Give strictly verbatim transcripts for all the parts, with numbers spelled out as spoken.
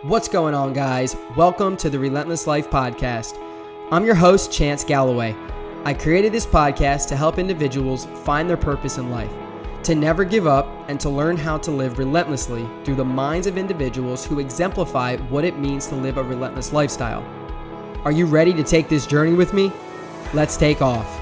What's going on, guys? Welcome to the Relentless Life Podcast. I'm your host, Chance Galloway. I created this podcast to help individuals find their purpose in life, to never give up, and to learn how to live relentlessly through the minds of individuals who exemplify what it means to live a relentless lifestyle. Are you ready to take this journey with me? Let's take off.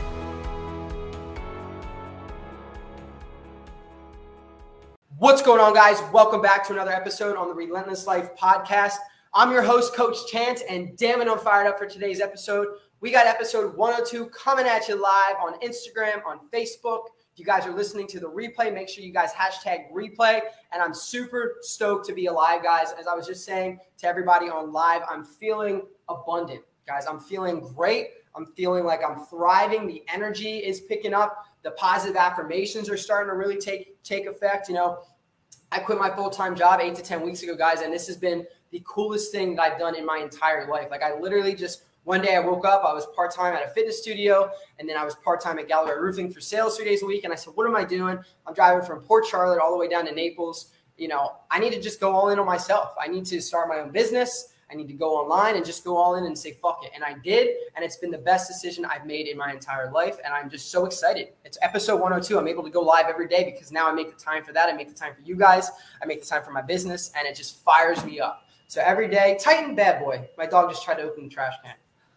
What's going on, guys? Welcome back to another episode on the Relentless Life Podcast. I'm your host, Coach Chance, and damn it, I'm fired up for today's episode. We got episode one oh two coming at you live on Instagram, on Facebook. If you guys are listening to the replay, make sure you guys hashtag replay. And I'm super stoked to be alive, guys. As I was just saying to everybody on live, I'm feeling abundant, guys. I'm feeling great. I'm feeling like I'm thriving. The energy is picking up. The positive affirmations are starting to really take, take effect. You know, I quit my full-time job eight to ten weeks ago, guys, and this has been the coolest thing that I've done in my entire life. Like, I literally just, one day I woke up, I was part-time at a fitness studio, and then I was part-time at Galloway Roofing for sales three days a week, and I said, what am I doing? I'm driving from Port Charlotte all the way down to Naples. You know, I need to just go all in on myself. I need to start my own business. I need to go online and just go all in and say, fuck it. And I did. And it's been the best decision I've made in my entire life. And I'm just so excited. It's episode one oh two. I'm able to go live every day because now I make the time for that. I make the time for you guys. I make the time for my business. And it just fires me up. So every day, Titan bad boy. My dog just tried to open the trash can.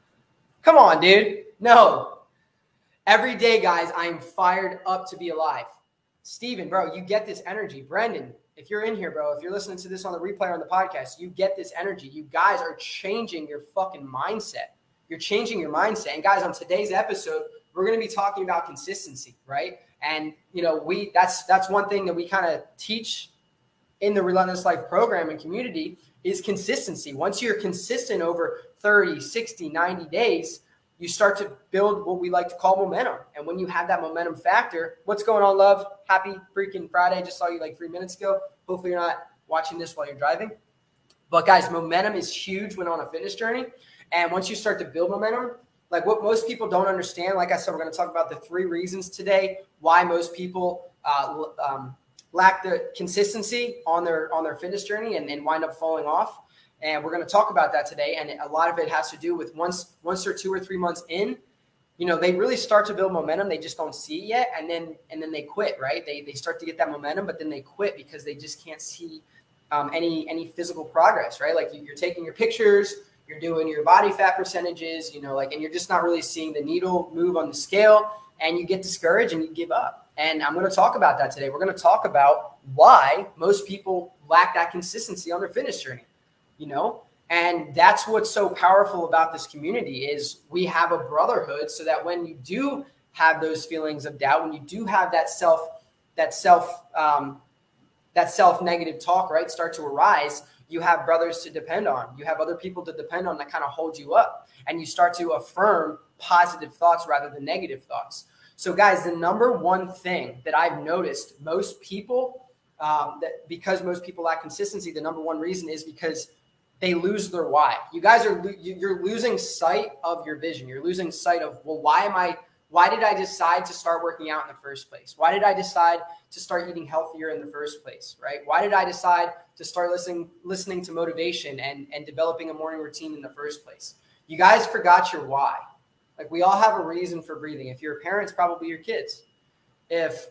Come on, dude. No. Every day, guys, I am fired up to be alive. Steven, bro, you get this energy. Brendan, if you're in here, bro, if you're listening to this on the replay or on the podcast, you get this energy. You guys are changing your fucking mindset. You're changing your mindset. And guys, on today's episode, we're going to be talking about consistency, right? And, you know, we that's that's one thing that we kind of teach in the Relentless Life program and community is consistency. Once you're consistent over thirty, sixty, ninety days, you start to build what we like to call momentum. And when you have that momentum factor, what's going on, love? Happy freaking Friday. I just saw you like three minutes ago. Hopefully you're not watching this while you're driving. But guys, momentum is huge when on a fitness journey. And once you start to build momentum, like what most people don't understand, like I said, we're going to talk about the three reasons today why most people uh, um, lack the consistency on their on their fitness journey and, and wind up falling off. And we're going to talk about that today. And a lot of it has to do with once once they're two or three months in, you know, they really start to build momentum. They just don't see it yet. And then and then they quit, right? They they start to get that momentum, but then they quit because they just can't see um, any any physical progress, right? Like you're taking your pictures, you're doing your body fat percentages, you know, like, and you're just not really seeing the needle move on the scale, and you get discouraged and you give up. And I'm going to talk about that today. We're going to talk about why most people lack that consistency on their fitness journey. You know, and that's what's so powerful about this community is we have a brotherhood so that when you do have those feelings of doubt, when you do have that self, that self, um, that self-negative talk, right, start to arise, you have brothers to depend on. You have other people to depend on that kind of hold you up, and you start to affirm positive thoughts rather than negative thoughts. So guys, the number one thing that I've noticed most people, um, that because most people lack consistency, the number one reason is because they lose their why. You guys are, you're losing sight of your vision. You're losing sight of, well, why am I, why did I decide to start working out in the first place? Why did I decide to start eating healthier in the first place, right? Why did I decide to start listening, listening to motivation and, and developing a morning routine in the first place? You guys forgot your why. Like, we all have a reason for breathing. If you're a parent, it's probably your kids. If,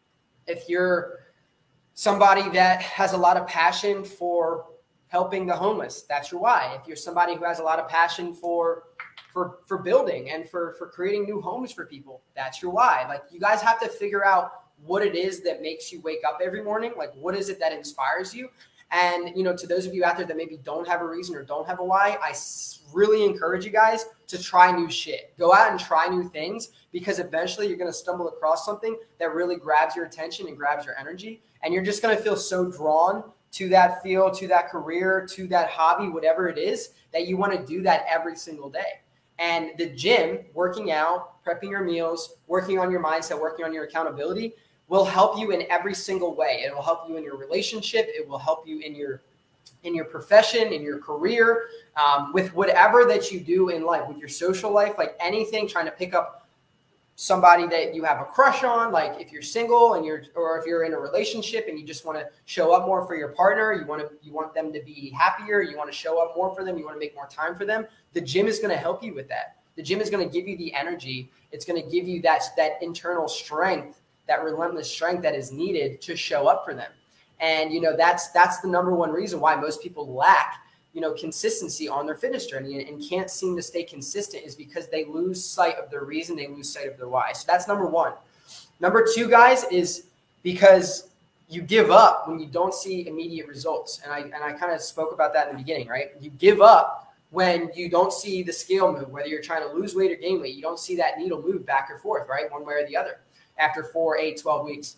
if you're somebody that has a lot of passion for helping the homeless, that's your why. If you're somebody who has a lot of passion for for for building and for for creating new homes for people, that's your why. Like, you guys have to figure out what it is that makes you wake up every morning. Like, what is it that inspires you? And, you know, to those of you out there that maybe don't have a reason or don't have a why, I really encourage you guys to try new shit. Go out and try new things, because eventually you're going to stumble across something that really grabs your attention and grabs your energy. And you're just going to feel so drawn to that field, to that career, to that hobby, whatever it is, that you want to do that every single day. And the gym, working out, prepping your meals, working on your mindset, working on your accountability will help you in every single way. It will help you in your relationship. It will help you in your in your profession, in your career, um, with whatever that you do in life, with your social life, like anything, trying to pick up somebody that you have a crush on, like if you're single and you're, or if you're in a relationship and you just want to show up more for your partner, you want to, you want them to be happier, you want to show up more for them, you want to make more time for them. The gym is going to help you with that. The gym is going to give you the energy. It's going to give you that, that internal strength, that relentless strength that is needed to show up for them. And, you know, that's, that's the number one reason why most people lack, you know, consistency on their fitness journey and, and can't seem to stay consistent, is because they lose sight of their reason. They lose sight of their why. So that's number one. Number two, guys, is because you give up when you don't see immediate results. And I, and I kind of spoke about that in the beginning, right? You give up when you don't see the scale move, whether you're trying to lose weight or gain weight. You don't see that needle move back or forth, right? One way or the other after four, eight, twelve weeks.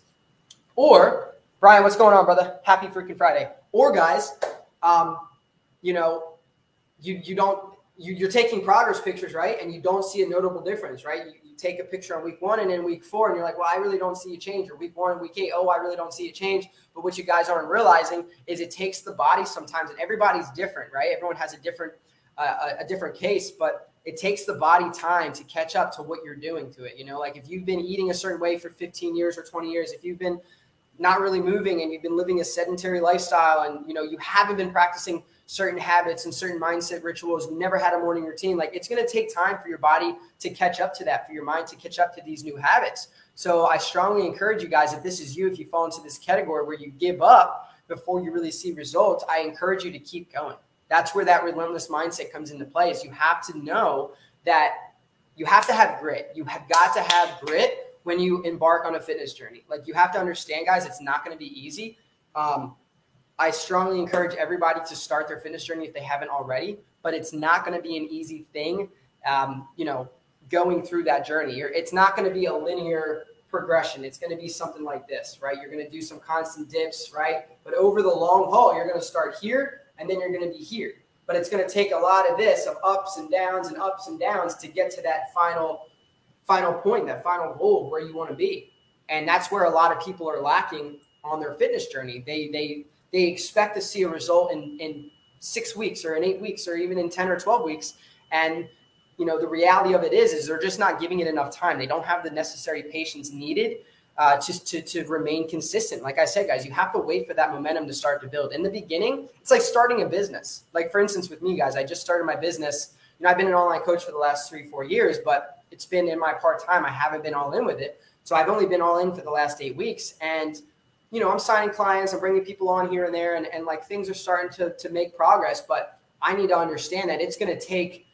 Or, Brian, what's going on, brother? Happy freaking Friday. Or, guys, um, you know, you, you don't, you, you're taking progress pictures, right? And you don't see a notable difference, right? You, you take a picture on week one and then week four and you're like, well, I really don't see a change. Or week one, week eight, oh, I really don't see a change. But what you guys aren't realizing is it takes the body sometimes, and everybody's different, right? Everyone has a different, uh, a, a different case, but it takes the body time to catch up to what you're doing to it. You know, like if you've been eating a certain way for fifteen years or twenty years, if you've been not really moving and you've been living a sedentary lifestyle and, you know, you haven't been practicing certain habits and certain mindset rituals, you never had a morning routine, like it's going to take time for your body to catch up to that, for your mind to catch up to these new habits. So I strongly encourage you guys, if this is you, if you fall into this category where you give up before you really see results, I encourage you to keep going. That's where that relentless mindset comes into play. Is you have to know that you have to have grit. You have got to have grit when you embark on a fitness journey. Like you have to understand, guys, it's not going to be easy. Um, I strongly encourage everybody to start their fitness journey if they haven't already, but it's not going to be an easy thing, um, you know, going through that journey. You're, it's not going to be a linear progression. It's going to be something like this, right? You're going to do some constant dips, right? But over the long haul, you're going to start here and then you're going to be here. But it's going to take a lot of this, of ups and downs and ups and downs to get to that final, final point, that final goal of where you want to be. And that's where a lot of people are lacking on their fitness journey. They, they, They expect to see a result in, in six weeks or in eight weeks or even in ten or twelve weeks. And, you know, the reality of it is, is they're just not giving it enough time. They don't have the necessary patience needed uh, just to, to remain consistent. Like I said, guys, you have to wait for that momentum to start to build. In the beginning, it's like starting a business. Like, for instance, with me, guys, I just started my business. You know, I've been an online coach for the last three, four years, but it's been in my part-time. I haven't been all in with it. So I've only been all in for the last eight weeks. And you know, I'm signing clients, I'm bringing people on here and there, and, and like things are starting to, to make progress, but I need to understand that it's going to take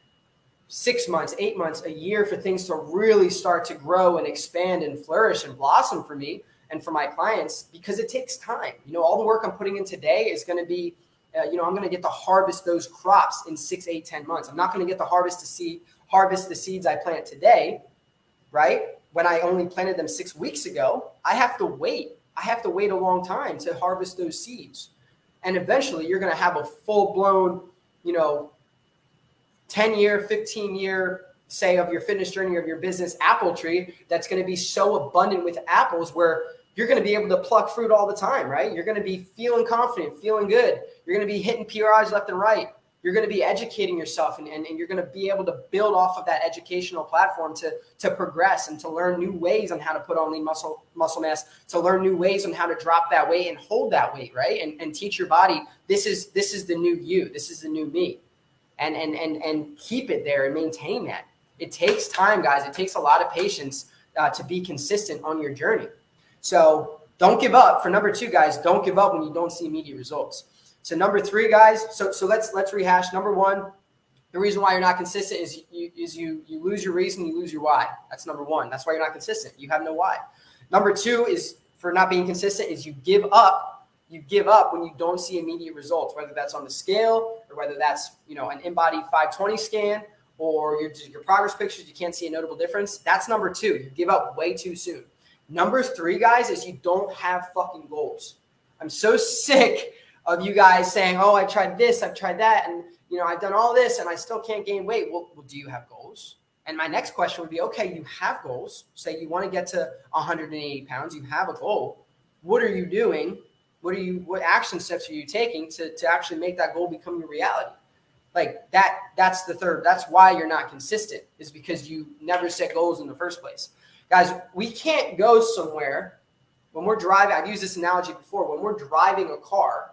six months, eight months, a year for things to really start to grow and expand and flourish and blossom for me and for my clients, because it takes time. You know, all the work I'm putting in today is going to be, uh, you know, I'm going to get to harvest those crops in six, eight, ten months. I'm not going to get to harvest the seed, harvest the seeds I plant today, right? When I only planted them six weeks ago, I have to wait. I have to wait a long time to harvest those seeds. And eventually you're going to have a full blown, you know, ten year, fifteen year, say, of your fitness journey, of your business apple tree that's going to be so abundant with apples where you're going to be able to pluck fruit all the time, right? You're going to be feeling confident, feeling good. You're going to be hitting P R Is left and right. You're going to be educating yourself, and, and, and you're going to be able to build off of that educational platform to, to progress and to learn new ways on how to put on lean muscle muscle mass, to learn new ways on how to drop that weight and hold that weight, right? And, and teach your body, this is this is the new you. This is the new me. And, and, and, and keep it there and maintain that. It takes time, guys. It takes a lot of patience uh, to be consistent on your journey. So don't give up. For number two, guys, don't give up when you don't see immediate results. So number three, guys, so so let's let's rehash. Number one, the reason why you're not consistent is you is you you lose your reason, you lose your why. That's number one. That's why you're not consistent. You have no why. Number two is for not being consistent is you give up. You give up when you don't see immediate results, whether that's on the scale or whether that's, you know, an InBody five twenty scan or your your progress pictures. You can't see a notable difference. That's number two. You give up way too soon. Number three, guys, is you don't have fucking goals. I'm so sick of you guys saying, oh, I tried this, I've tried that, and, you know, I've done all this, and I still can't gain weight. Well, well, do you have goals? And my next question would be, okay, you have goals. Say you want to get to one hundred eighty pounds. You have a goal. What are you doing? What are you, what action steps are you taking to, to actually make that goal become your reality? Like that, that's the third. That's why you're not consistent, is because you never set goals in the first place. Guys, we can't go somewhere when we're driving. I've used this analogy before. When we're driving a car,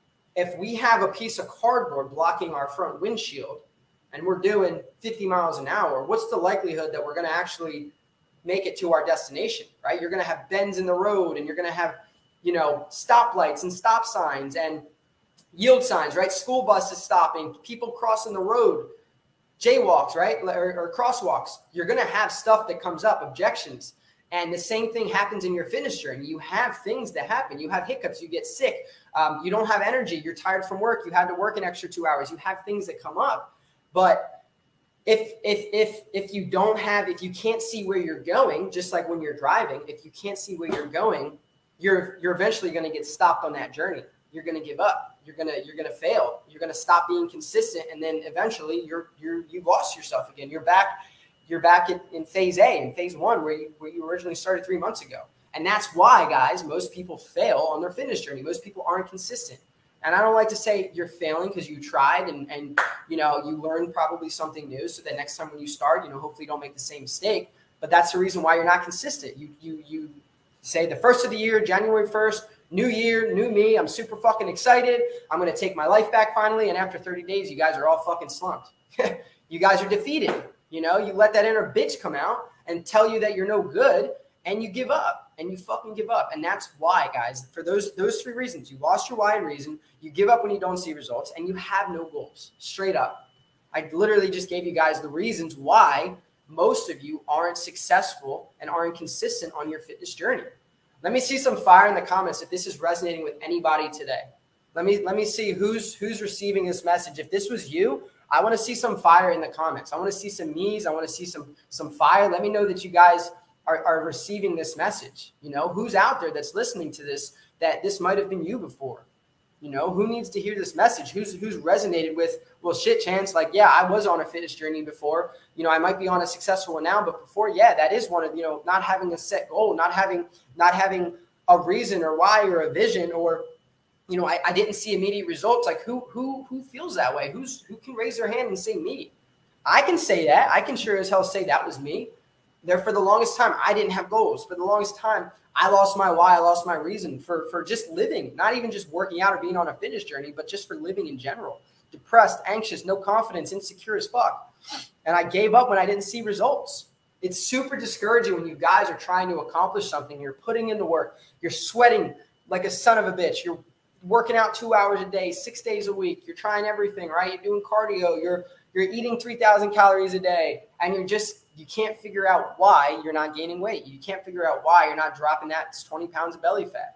if we have a piece of cardboard blocking our front windshield and we're doing fifty miles an hour, what's the likelihood that we're going to actually make it to our destination, right? You're going to have bends in the road, and you're going to have, you know, stoplights and stop signs and yield signs, right? School buses stopping, people crossing the road, jaywalks, right? Or, or crosswalks. You're going to have stuff that comes up, objections. And the same thing happens in your fitness journey. You have things that happen. You have hiccups. You get sick. Um, you don't have energy. You're tired from work. You had to work an extra two hours. You have things that come up. But if if if if you don't have, if you can't see where you're going, just like when you're driving, if you can't see where you're going, you're you're eventually going to get stopped on that journey. You're going to give up. You're gonna you're gonna fail. You're gonna stop being consistent, and then eventually you're you're you lost yourself again. You're back. You're back in, in phase A, in phase one, where you where you originally started three months ago. And that's why, guys, most people fail on their fitness journey. Most people aren't consistent. And I don't like to say you're failing because you tried and, and, you know, you learned probably something new. So that next time when you start, you know, hopefully you don't make the same mistake. But that's the reason why you're not consistent. You, you, you say the first of the year, January first, new year, new me. I'm super fucking excited. I'm going to take my life back finally. And after thirty days, you guys are all fucking slumped. You guys are defeated. You know, you let that inner bitch come out and tell you that you're no good, and you give up, and you fucking give up. And that's why, guys, for those those three reasons, you lost your why and reason, you give up when you don't see results, and you have no goals. Straight up. I literally just gave you guys the reasons why most of you aren't successful and aren't consistent on your fitness journey. Let me see some fire in the comments if this is resonating with anybody today. Let me let me see who's who's receiving this message. If this was you, I want to see some fire in the comments. I want to see some me's. I want to see some some fire. Let me know that you guys are, are receiving this message. You know, who's out there that's listening to this, that this might have been you before. You know, who needs to hear this message? Who's who's resonated with, well, shit, Chance, like, yeah, I was on a fitness journey before. You know, I might be on a successful one now, but before, yeah, that is one of, you know, not having a set goal, not having, not having a reason or why or a vision, or, you know, I, I didn't see immediate results. Like, who who who feels that way? Who's who can raise their hand and say me? I can say that. I can sure as hell say that was me. There, for the longest time, I didn't have goals. For the longest time, I lost my why. I lost my reason for for just living, not even just working out or being on a fitness journey, but just for living in general. Depressed, anxious, no confidence, insecure as fuck. And I gave up when I didn't see results. It's super discouraging when you guys are trying to accomplish something. You're putting in the work. You're sweating like a son of a bitch. You're working out two hours a day, six days a week. You're trying everything, right? You're doing cardio. You're you're eating three thousand calories a day, and you're just, you can't figure out why you're not gaining weight. You can't figure out why you're not dropping that twenty pounds of belly fat.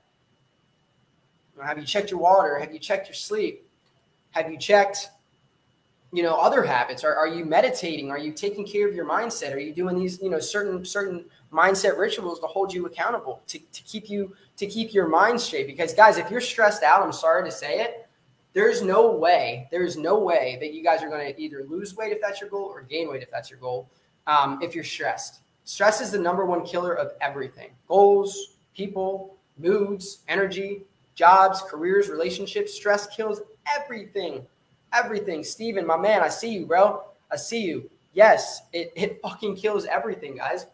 Have you checked your water? Have you checked your sleep? Have you checked, you know, other habits? Are, are you meditating? Are you taking care of your mindset? Are you doing these, you know, certain certain mindset rituals to hold you accountable, to, to keep you to keep your mind straight? Because, guys, if you're stressed out, I'm sorry to say it, there's no way, there's no way that you guys are going to either lose weight if that's your goal or gain weight if that's your goal. Um, if you're stressed, stress is the number one killer of everything. Goals, people, moods, energy, jobs, careers, relationships. Stress kills everything, everything. Steven, my man, I see you, bro. I see you. Yes, it, it fucking kills everything, guys.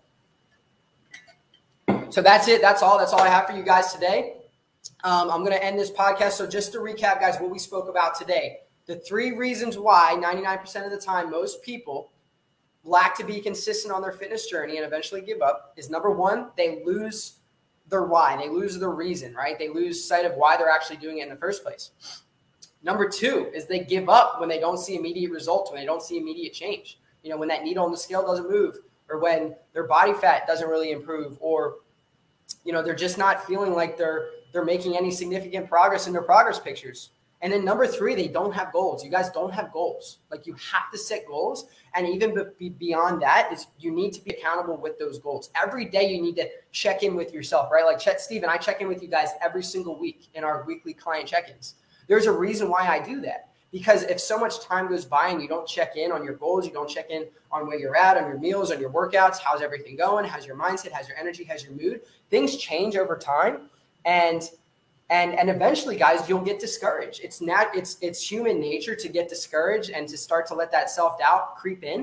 So that's it. That's all. That's all I have for you guys today. Um, I'm going to end this podcast. So just to recap, guys, what we spoke about today, the three reasons why ninety-nine percent of the time most people lack to be consistent on their fitness journey and eventually give up is, number one, they lose their why. They lose their reason, right? They lose sight of why they're actually doing it in the first place. Number two is they give up when they don't see immediate results, when they don't see immediate change. You know, when that needle on the scale doesn't move, or when their body fat doesn't really improve, or, you know, they're just not feeling like they're they're making any significant progress in their progress pictures. And then number three, they don't have goals. You guys don't have goals. Like, you have to set goals. And even be beyond that is you need to be accountable with those goals. Every day you need to check in with yourself, right? Like Chet, Steven, I check in with you guys every single week in our weekly client check-ins. There's a reason why I do that. Because if so much time goes by and you don't check in on your goals, you don't check in on where you're at, on your meals, on your workouts, how's everything going, how's your mindset, how's your energy, how's your mood, things change over time. And And and eventually, guys, you'll get discouraged. It's not it's it's human nature to get discouraged and to start to let that self-doubt creep in.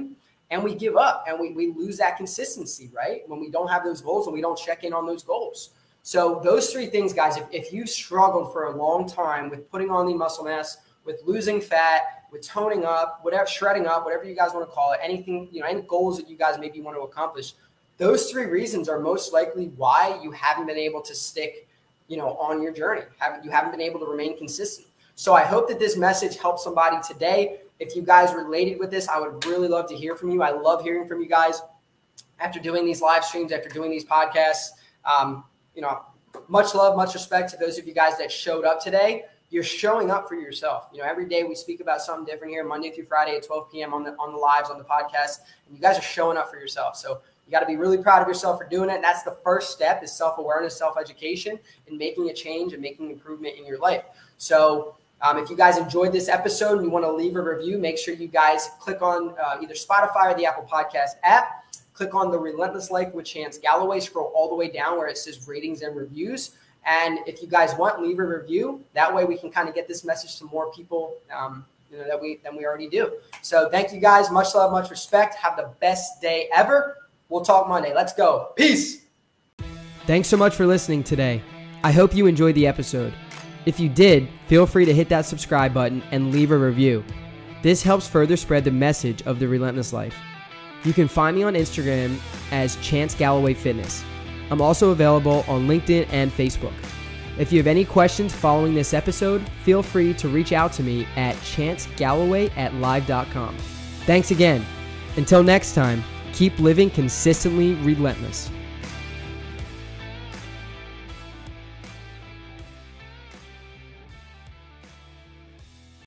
and we give up and we, we lose that consistency, right? When we don't have those goals and we don't check in on those goals. So those three things, guys, if, if you've struggled for a long time with putting on the muscle mass, with losing fat, with toning up, whatever, shredding up, whatever you guys want to call it, anything, you know, any goals that you guys maybe want to accomplish, those three reasons are most likely why you haven't been able to stick, you know, on your journey. Haven't, you haven't been able to remain consistent. So I hope that this message helps somebody today. If you guys related with this, I would really love to hear from you. I love hearing from you guys after doing these live streams, after doing these podcasts. Um, you know, much love, much respect to those of you guys that showed up today. You're showing up for yourself. You know, every day we speak about something different here, Monday through Friday at twelve p.m. on the on the lives, on the podcast, and you guys are showing up for yourself. So you got to be really proud of yourself for doing it. And that's the first step, is self-awareness, self-education, and making a change and making improvement in your life. So um, if you guys enjoyed this episode and you want to leave a review, make sure you guys click on uh, either Spotify or the Apple Podcast app. Click on the Relentless Life with Chance Galloway. Scroll all the way down where it says ratings and reviews. And if you guys want, leave a review. That way we can kind of get this message to more people um, you know, that we than we already do. So thank you guys. Much love, much respect. Have the best day ever. We'll talk Monday. Let's go. Peace. Thanks so much for listening today. I hope you enjoyed the episode. If you did, feel free to hit that subscribe button and leave a review. This helps further spread the message of the Relentless Life. You can find me on Instagram as Chance Galloway Fitness. I'm also available on LinkedIn and Facebook. If you have any questions following this episode, feel free to reach out to me at chance galloway at live dot com. Thanks again. Until next time, keep living consistently relentless.